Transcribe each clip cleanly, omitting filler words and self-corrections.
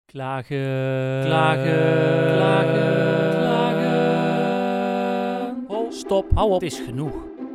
Klagen, klagen, klagen, klagen. Oh, stop, hou op, het is genoeg.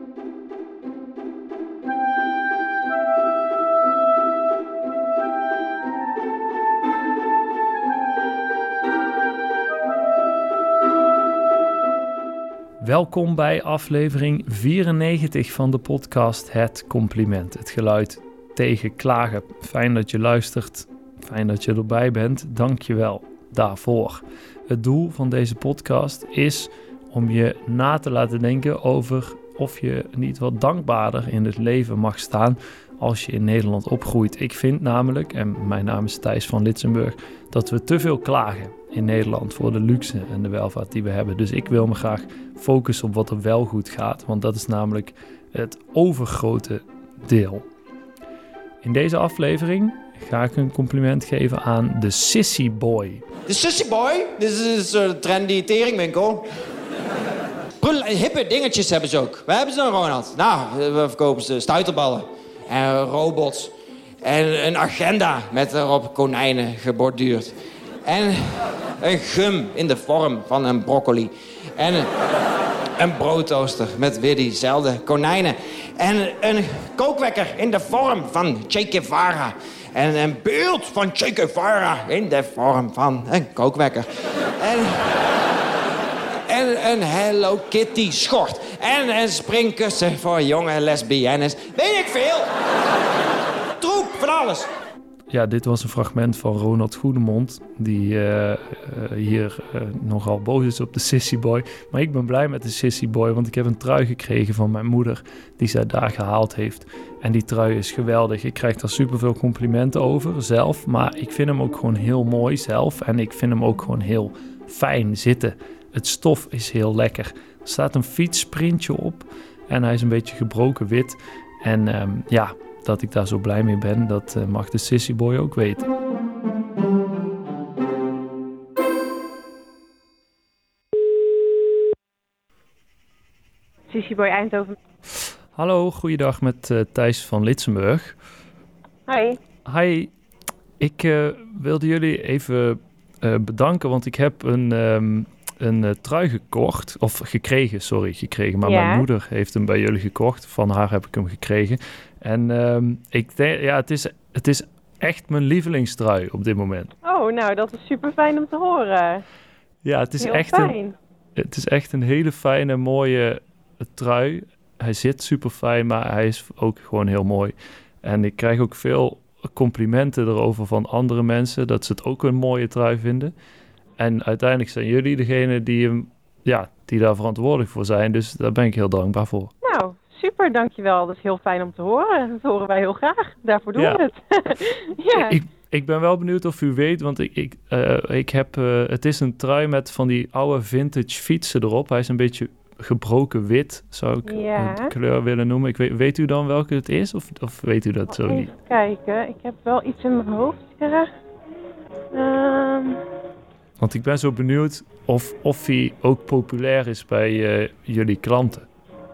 Welkom bij aflevering 94 van de podcast Het Compliment. Het geluid tegen klagen. Fijn dat je luistert. Fijn dat je erbij bent. Dank je wel daarvoor. Het doel van deze podcast is om je na te laten denken over of je niet wat dankbaarder in het leven mag staan als je in Nederland opgroeit. Ik vind namelijk, en mijn naam is Thijs van Litsenburg, dat we te veel klagen in Nederland voor de luxe en de welvaart die we hebben. Dus ik wil me graag focussen op wat er wel goed gaat, want dat is namelijk het overgrote deel. In deze aflevering ga ik een compliment geven aan de Sissy Boy. De Sissy Boy? Dit is een trendy teringwinkel. Hippe dingetjes hebben ze ook. Waar hebben ze dan, Ronald? Nou, we verkopen ze stuiterballen. En robots. En een agenda met erop konijnen geborduurd. En een gum in de vorm van een broccoli. En een broodtoaster met weer diezelfde konijnen. En een kookwekker in de vorm van Che Guevara. En een beeld van Che Guevara in de vorm van een kookwekker. En een Hello Kitty schort. En een springkussen voor jonge lesbiennes. Weet ik veel. Troep van alles. Ja, dit was een fragment van Ronald Goedemond, die hier nogal boos is op de Sissy Boy. Maar ik ben blij met de Sissy Boy, want ik heb een trui gekregen van mijn moeder die zij daar gehaald heeft. En die trui is geweldig. Ik krijg daar superveel complimenten over zelf, maar ik vind hem ook gewoon heel mooi zelf. En ik vind hem ook gewoon heel fijn zitten. Het stof is heel lekker. Er staat een fietsprintje op en hij is een beetje gebroken wit. En dat ik daar zo blij mee ben, dat mag de Sissy Boy ook weten. Sissy Boy Eindhoven. Hallo, goeiedag met Thijs van Litsenburg. Hi. Hi, ik wilde jullie even bedanken, want ik heb een trui gekocht, of gekregen, maar Ja. Mijn moeder heeft hem bij jullie gekocht. Van haar heb ik hem gekregen. En ik denk, ja, het is echt mijn lievelingstrui op dit moment. Oh, nou, dat is super fijn om te horen. Ja, het is Heel echt fijn. het is echt een hele fijne, mooie trui. Hij zit super fijn, maar hij is ook gewoon heel mooi. En ik krijg ook veel complimenten erover van andere mensen, dat ze het ook een mooie trui vinden. En uiteindelijk zijn jullie degene die daar verantwoordelijk voor zijn. Dus daar ben ik heel dankbaar voor. Nou, super, dankjewel. Dat is heel fijn om te horen. Dat horen wij heel graag. Daarvoor doen we het. Ja. Ik ben wel benieuwd of u weet, want ik heb... het is een trui met van die oude vintage fietsen erop. Hij is een beetje gebroken wit, zou ik de kleur willen noemen. Weet u dan welke het is, of weet u dat zo niet? Even kijken. Ik heb wel iets in mijn hoofd. Ja. Want ik ben zo benieuwd of hij ook populair is bij jullie klanten.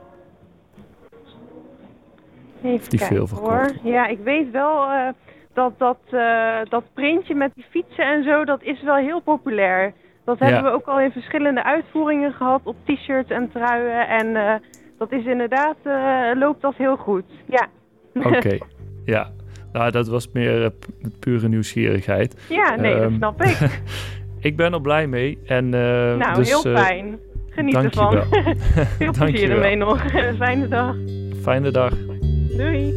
Even die kijken, veel verkocht. Ja, ik weet wel dat printje met die fietsen en zo, dat is wel heel populair. Dat hebben we ook al in verschillende uitvoeringen gehad op t-shirts en truien. En dat is inderdaad, loopt dat heel goed. Ja. Oké, ja. Nou, dat was meer pure nieuwsgierigheid. Ja, nee, dat snap ik. Ik ben er blij mee. En, nou, dus, heel fijn. Geniet ervan. Veel plezier ermee nog. Fijne dag. Fijne dag. Doei.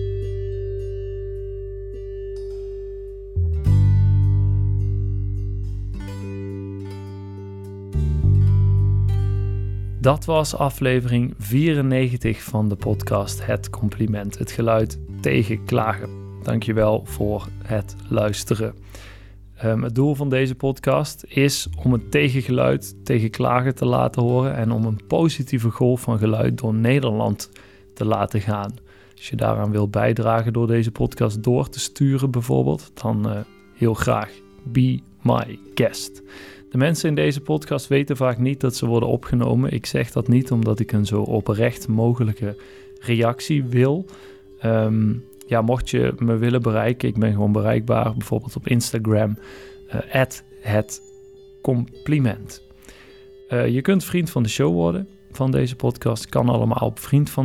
Dat was aflevering 94 van de podcast Het Compliment. Het geluid tegen klagen. Dankjewel voor het luisteren. Het doel van deze podcast is om een tegengeluid tegen klagen te laten horen en om een positieve golf van geluid door Nederland te laten gaan. Als je daaraan wilt bijdragen door deze podcast door te sturen bijvoorbeeld, dan heel graag. Be my guest. De mensen in deze podcast weten vaak niet dat ze worden opgenomen. Ik zeg dat niet omdat ik een zo oprecht mogelijke reactie wil. Mocht je me willen bereiken, ik ben gewoon bereikbaar, bijvoorbeeld op Instagram. @hetcompliment. Je kunt vriend van de show worden van deze podcast. Kan allemaal op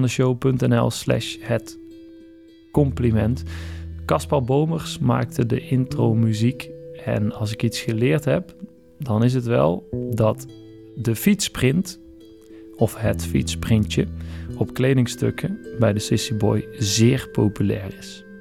vriendvandeshow.nl/hetcompliment. Caspar Bomers maakte de intro muziek. En als ik iets geleerd heb, dan is het wel dat de fietsprint of het fietsprintje op kledingstukken bij de Sissy Boy zeer populair is.